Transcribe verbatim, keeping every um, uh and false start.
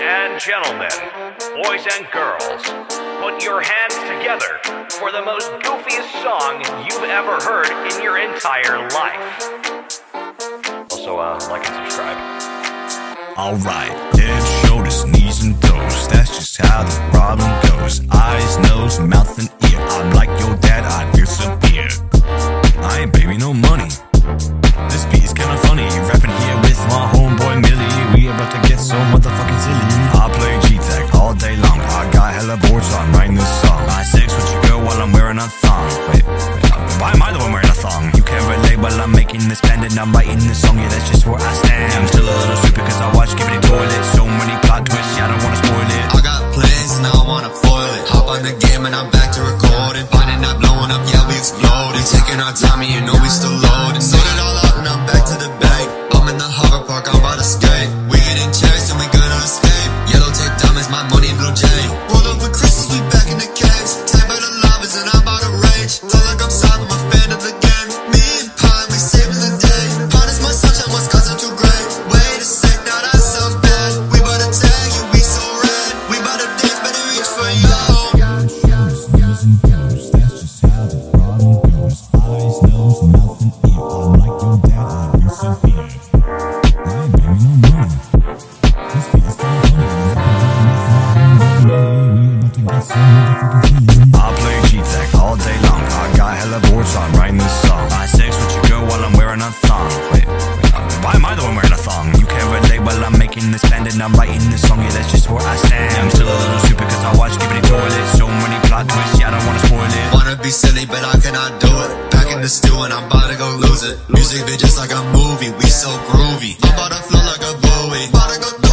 and gentlemen, boys and girls, put your hands together for the most goofiest song you've ever heard in your entire life. Also, uh, like and subscribe. Alright, head, shoulders, knees and toes. That's just how the problem goes. Eyes, nose, mouth and ear. I'm like your dad, I disappear. I ain't baby, no money. This beat is kinda funny. Rapping here with my homeboy Millie. We about to get so motherfucking silly. I play G-Tech all day long. I got hella boards, so I'm writing this song. I sex with your girl while I'm wearing a thong. Wait, wait, why am I the one wearing a thong? You can't relate, but I'm making this band and I'm writing this song. Yeah, that's just where I stand. I'm still a little stupid cause I watch Skippity Toilet. So many plot twists, yeah, I don't wanna spoil it. I got plans and I wanna foil it. Hop on the game and I'm back to recording. Finding not blowing up, yeah, we exploding. Taking our time and you know we still loading. Sort it all out and I'm back to the bank. I'm in the hover park, I'm about to skate. We getting chased and we gonna escape. Yellow tape diamonds, my money in blue jay. Roll up with crystals, we back in the caves. Time by the lavas and I'm about to rage. Feel like I'm silent, I'm a fan of the game. Me and Pine, we saving the day. Pine is my sunshine, what's cause I'm too great. Wait a sec, now that sounds bad. We bout to tag you, we so red. We bout to dance, better reach for you. That's just how the problem goes. Eyes, nose, mouth and ear. I'm like your dad, I disappear. I ain't baby, no money. This beat is kinda funny. I play G-Tech all day long. I got hella boards, so I'm writing this song. I sex with your girl while I'm wearing a thong. Wait, wait, why am I the one wearing a thong? You can't relate, but I'm making this band and I'm writing this song. Yeah, that's just where I stand. I'm still a little stupid cause I watch Skippity Toilet. So many plot twists, yeah, I don't wanna spoil it. Wanna be silly, but I cannot do it. Back in the stew and I'm about to go lose it. Music be just like a movie, we so groovy. I'm about to flow like a buoy. About to go